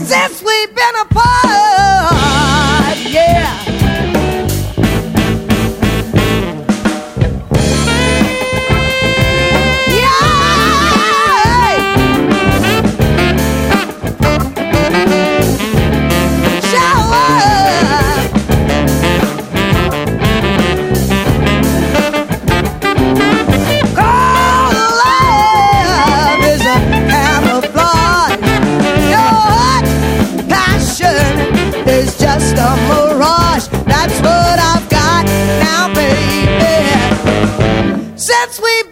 since we've been apart, yeah. It's just a mirage. That's what I've got now, baby. Since we've